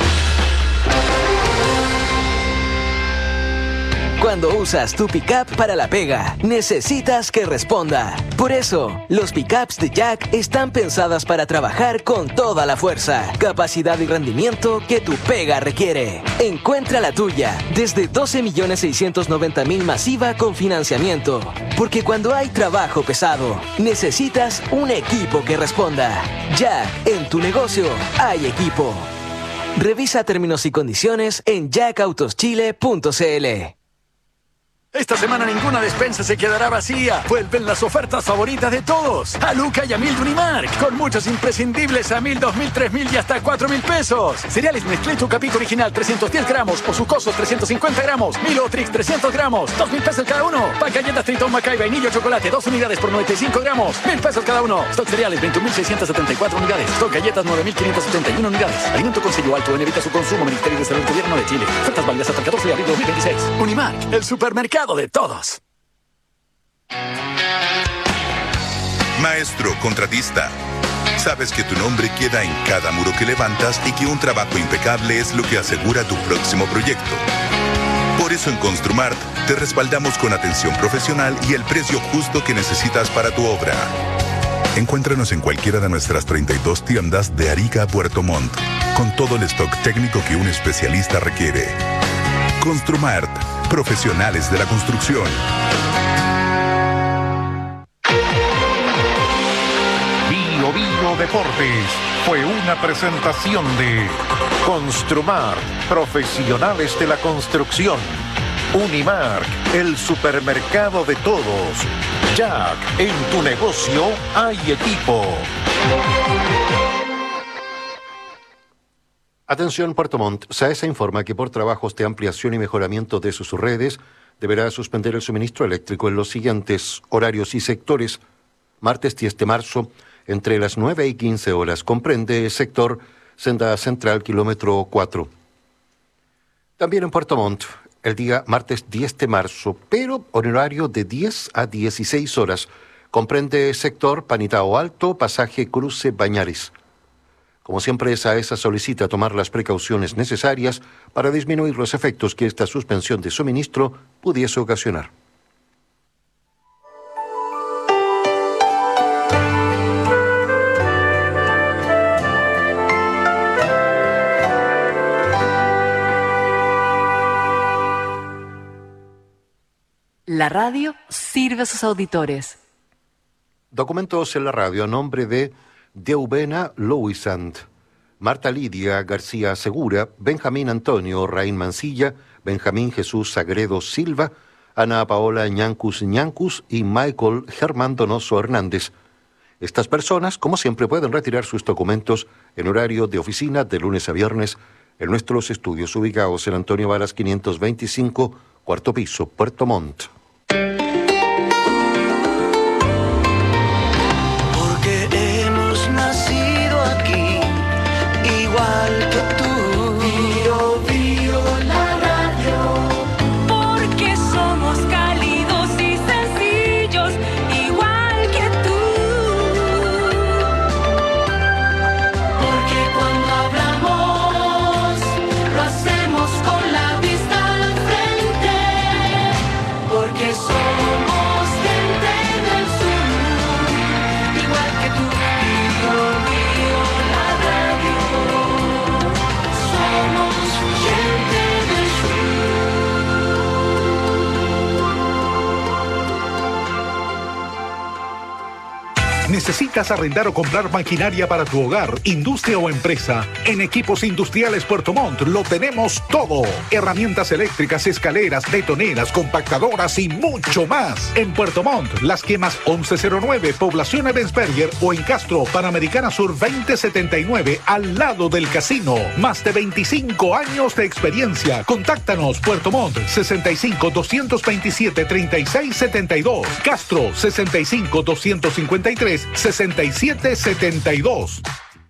Cuando usas tu pickup para la pega, necesitas que responda. Por eso, los pickups de Jack están pensadas para trabajar con toda la fuerza, capacidad y rendimiento que tu pega requiere. Encuentra la tuya desde 12.690.000 masiva con financiamiento. Porque cuando hay trabajo pesado, necesitas un equipo que responda. Jack, en tu negocio hay equipo. Revisa términos y condiciones en jackautoschile.cl. Esta semana ninguna despensa se quedará vacía. Vuelven las ofertas favoritas de todos. A Luca y a 1000 de Unimark, con muchos imprescindibles a 1000, 2000, 3000 y hasta 4000 pesos. Cereales Nestlé Tucapito original 310 gramos o sucosos 350 gramos. Milo Trix 300 gramos, 2000 pesos cada uno. Pan galletas Tritón Macay vainillo chocolate 2 unidades por 95 gramos, 1000 pesos cada uno. Stock cereales 21.674 unidades. Stock galletas 9.571 unidades. Alimento con sello alto en evita su consumo. Ministerio de Salud Gobierno de Chile. Ofertas válidas hasta el 14 de abril de 2026. Unimark, el supermercado de todos. Maestro contratista, sabes que tu nombre queda en cada muro que levantas y que un trabajo impecable es lo que asegura tu próximo proyecto. Por eso en Construmart te respaldamos con atención profesional y el precio justo que necesitas para tu obra. Encuéntranos en cualquiera de nuestras 32 tiendas de Arica a Puerto Montt, con todo el stock técnico que un especialista requiere. Construmart, profesionales de la construcción. Bio Bio Deportes fue una presentación de Construmart, profesionales de la construcción. Unimark, el supermercado de todos. Jack, en tu negocio hay equipo. Atención Puerto Montt, SAESA informa que por trabajos de ampliación y mejoramiento de sus redes deberá suspender el suministro eléctrico en los siguientes horarios y sectores. Martes 10 de marzo, entre las 9 y 15 horas, comprende el sector Senda Central, kilómetro 4. También en Puerto Montt, el día martes 10 de marzo, pero horario de 10 a 16 horas. Comprende sector Panitao Alto, pasaje Cruce Bañares. Como siempre, SAESA solicita tomar las precauciones necesarias para disminuir los efectos que esta suspensión de suministro pudiese ocasionar. La radio sirve a sus auditores. Documentos en la radio a nombre de Deubena Louisant, Marta Lidia García Segura, Benjamín Antonio Raín Mancilla, Benjamín Jesús Sagredo Silva, Ana Paola Ñancus y Michael Germán Donoso Hernández. Estas personas, como siempre, pueden retirar sus documentos en horario de oficina de lunes a viernes en nuestros estudios ubicados en Antonio Varas 525, cuarto piso, Puerto Montt. Porque hemos nacido aquí, igual que tú. Bio, bio, la radio. Porque somos cálidos y sencillos, igual que tú. Porque cuando hablamos, lo hacemos con la vista al frente. Porque somos gente del sur, igual que tú. Bio, bio, la radio. Somos gente del ¿Necesitas arrendar o comprar maquinaria para tu hogar, industria o empresa? En Equipos Industriales Puerto Montt lo tenemos todo. Herramientas eléctricas, escaleras, betoneras, compactadoras y mucho más. En Puerto Montt, Las Quemas 1109, Población Ebensberger, o en Castro, Panamericana Sur 2079, al lado del casino. Más de 25 años de experiencia. Contáctanos, Puerto Montt, 65 227 3672. Castro, 65 253 6772.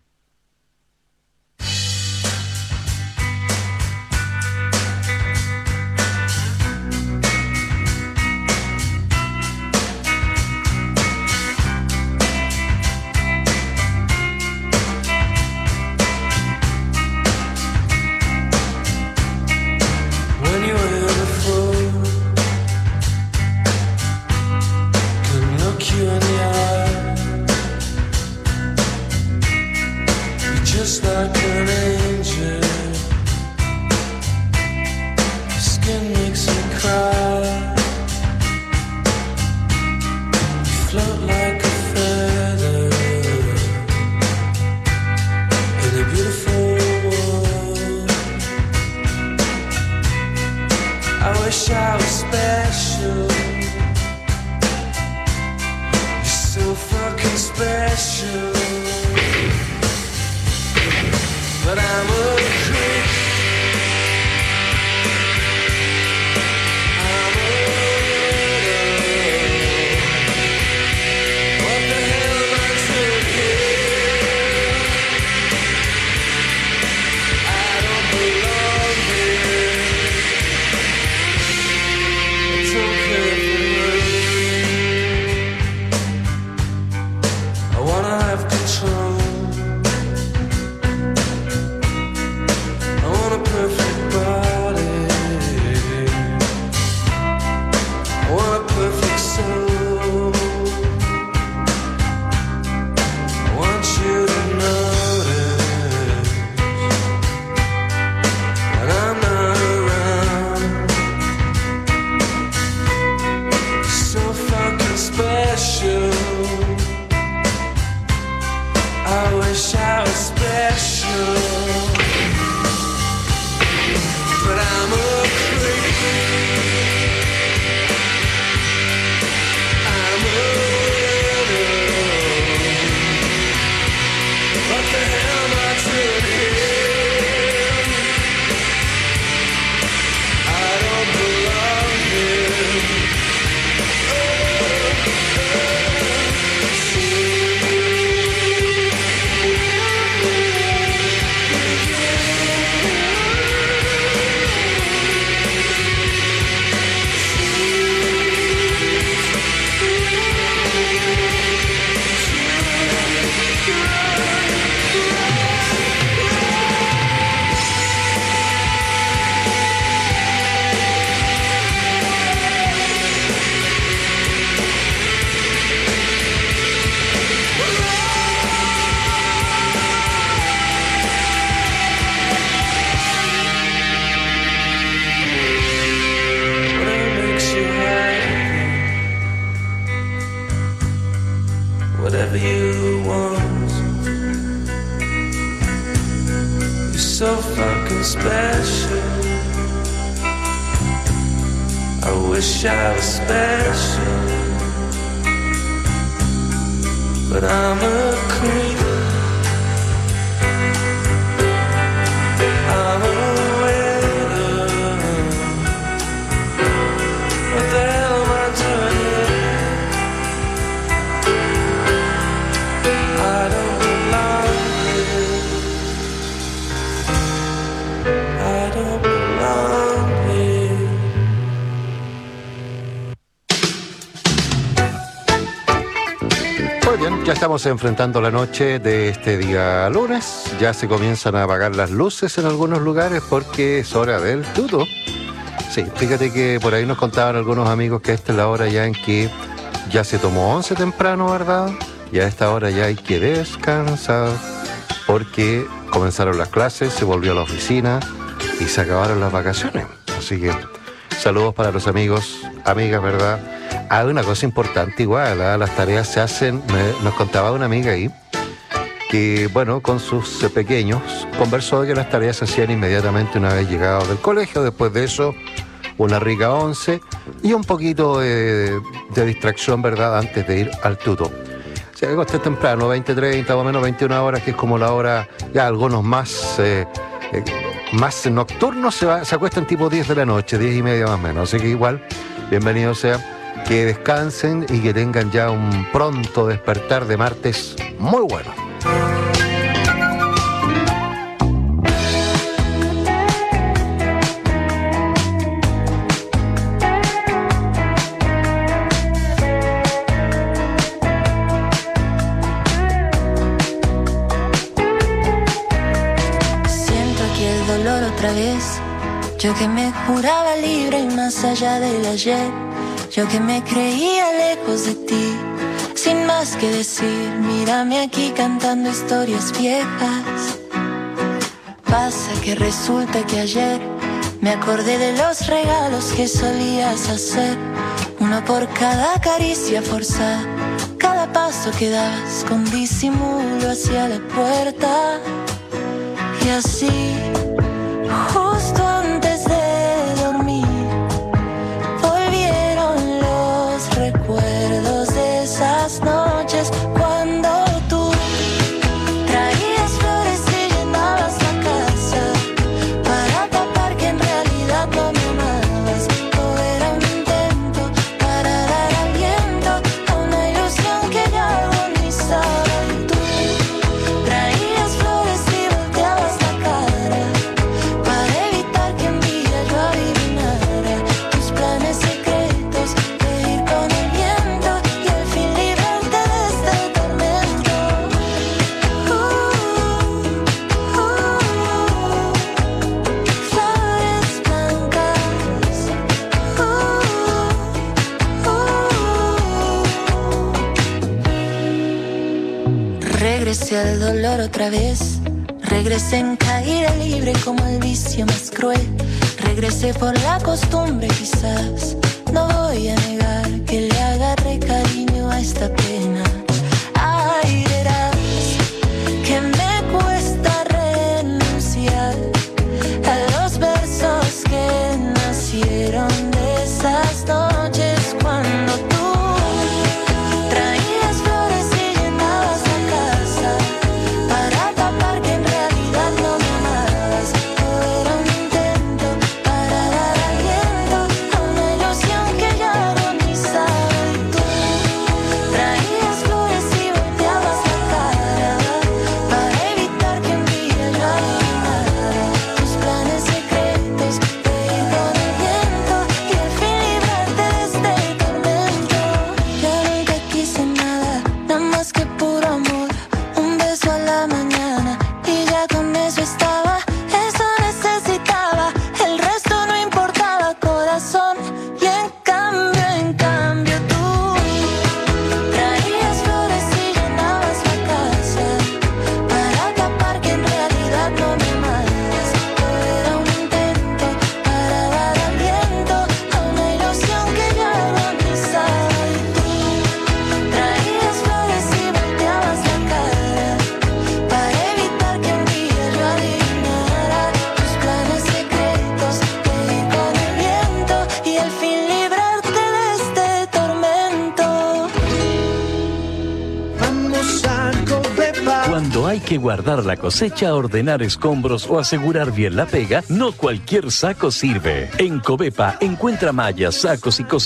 When you were the fool, can look you in the eye. You're just like an angel. Your skin makes me cry. You float like a feather in a beautiful world. I wish I was special. You're so fucking special. But I'm a creep. I'm a widow. What the hell am I doing here? I don't belong here. I don't care for you. I wanna have control. so fucking special. I wish I was special, but I'm a creep. I'm a widow. What the hell am I doing? I don't belong here. I don't belong here. Muy bien, ya estamos enfrentando la noche de este día lunes. Ya se comienzan a apagar las luces en algunos lugares porque es hora del tuto. Sí, fíjate que por ahí nos contaban algunos amigos que esta es la hora ya en que ya se tomó once temprano, ¿verdad? Y a esta hora ya hay que descansar porque comenzaron las clases, se volvió a la oficina y se acabaron las vacaciones. Así que saludos para los amigos, amigas, ¿verdad? Hay una cosa importante igual, ¿eh? Las tareas se hacen, nos contaba una amiga ahí, que bueno, con sus pequeños, conversó de que las tareas se hacían inmediatamente una vez llegados del colegio, después de eso una rica once y un poquito de distracción, ¿verdad?, antes de ir al tuto. O sea, que acosté temprano, 20:30 o menos 21 horas, que es como la hora, ya algunos más nocturnos se acuestan tipo 10 de la noche, 10:30 más o menos, así que igual, bienvenido sea. Que descansen y que tengan ya un pronto despertar de martes muy bueno. Siento aquí el dolor otra vez. Yo que me juraba libre y más allá del ayer. Yo que me creía lejos de ti, sin más que decir, mírame aquí cantando historias viejas. Pasa que resulta que ayer me acordé de los regalos que solías hacer, uno por cada caricia forzada, cada paso que dabas con disimulo hacia la puerta. Y así, justo antes de dormir, recuerdos de esas noches cuando tú traías flores y llenabas la casa para tapar que en realidad no me amabas. Todo era un intento para dar aliento a una ilusión que ya agonizaba. Y tú traías flores y volteabas la cara para evitar que un día yo adivinara tus planes secretos. Regresé al dolor otra vez, regresé en caída libre como el vicio más cruel, regresé por la costumbre quizás, no voy a negar que le agarré cariño a esta pena. Ay, verás que me cuesta renunciar a los versos que nacieron de esas noches cuando tú traías hay que guardar la cosecha, ordenar escombros o asegurar bien la pega, no cualquier saco sirve. En Covepa encuentra mallas, sacos y cosechas